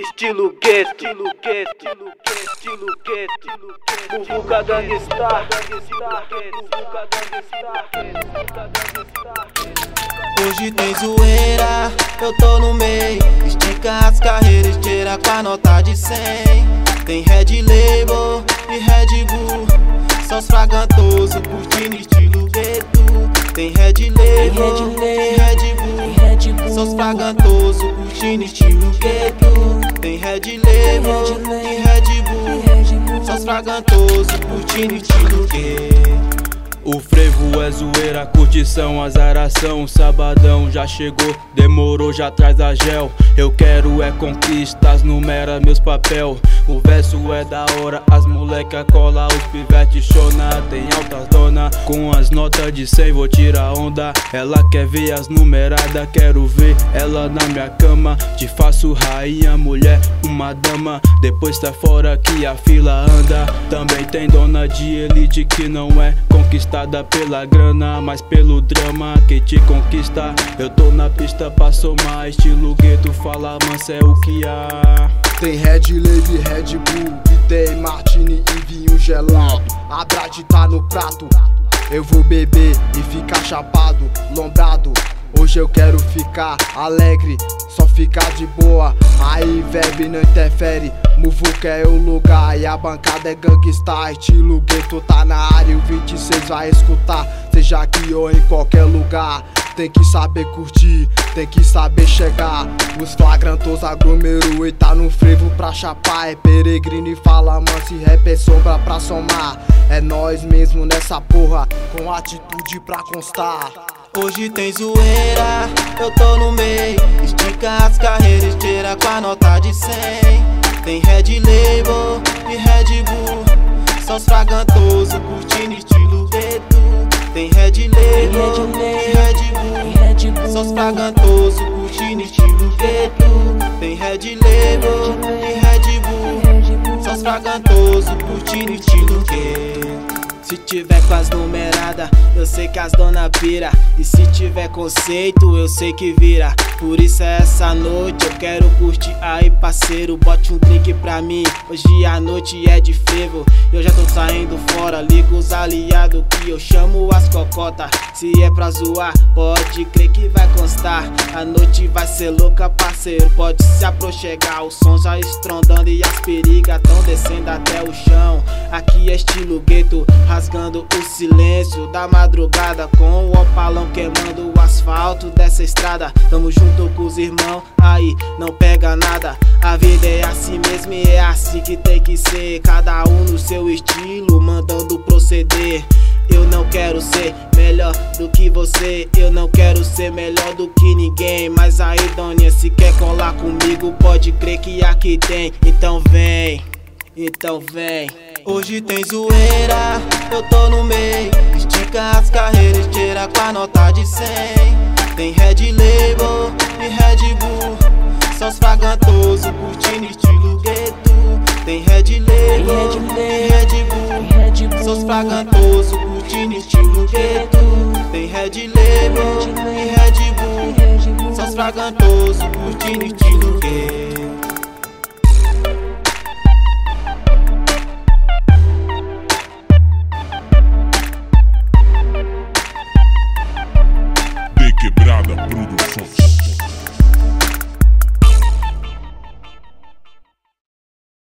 Estilo gueto, Muvuca Gangstar. Hoje tem zoeira, eu tô no meio. Estica as carreiras, tira com a nota de 100. Tem Red Label e Red Bull, só os fragantosos curtindo estilo gueto. Tem Red Label e Red Bull, só os fragantosos curtindo estilo gueto. Tem Red Label e Red Bull, só os fragantosos curtindo estilo gueto. O frevo é zoeira, curtição, azaração. Sabadão já chegou, demorou, já traz a gel. Eu quero é conquistas, numera meus papel. O verso é da hora, as moleca cola, os pivete chona. Tem altas dona, com as notas de 100 vou tirar onda. Ela quer ver as numeradas, quero ver ela na minha cama. Te faço rainha, mulher, uma dama. Depois tá fora que a fila anda. Também tem dona de elite que não é conquistada pela grana, mas pelo drama que te conquista. Eu tô na pista pra somar, estilo gueto, fala mansa é o que há. Tem Red Label, Red Bull e tem Martini e vinho gelado. A Brad tá no prato, eu vou beber e ficar chapado, lombrado. Hoje eu quero ficar alegre, só ficar de boa. Aí verbe não interfere, Muvuca é o lugar e a bancada é Gangstar. Estilo gueto tá na área e o 26 vai escutar. Seja aqui ou em qualquer lugar, tem que saber curtir, tem que saber chegar. Os flagrantos aglomerou e tá no frevo pra chapar. É peregrino e fala manso e rap é sombra pra somar. É nós mesmo nessa porra, com atitude pra constar. Hoje tem zoeira, eu tô no meio. Estica as carreiras, tira com a nota de 100. Tem Red Label e Red Bull, só os fragantosos curtindo estilo gueto. Tem Red Label e Red Bull, só os fragantosos curtindo estilo gueto. Tem Red Label e Red Bull, só os fragantosos curtindo estilo gueto. Se tiver com as numeradas, eu sei que as dona pira. E se tiver conceito, eu sei que vira. Por isso é essa noite, eu quero curtir aí, parceiro. Bote um drink pra mim, hoje a noite é de frevo. Eu já tô saindo fora, ligo os aliados que eu chamo as cocotas. Se é pra zoar, pode crer que vai constar. A noite vai ser louca, parceiro, pode se aproxegar. O som já estrondando e as perigas tão descendo até o chão. Aqui é estilo gueto, rasgando o silêncio da madrugada, com o opalão queimando o asfalto dessa estrada. Tamo junto com os irmãos, aí não pega nada. A vida é assim mesmo e é assim que tem que ser. Cada um no seu estilo, mandando proceder. Eu não quero ser melhor do que você, eu não quero ser melhor do que ninguém. Mas aí, doninha, se quer colar comigo, pode crer que aqui tem. Então vem, então vem. Hoje tem zoeira, eu tô no meio. Estica as carreiras, tira com a nota de 100. Tem Red Label e Red Bull, só os fragantosos curtindo estilo gueto. Tem Red Label e Red Bull, só os fragantosos curtindo estilo gueto. Tem Red Label e Red Bull, só os fragantosos curtindo estilo gueto.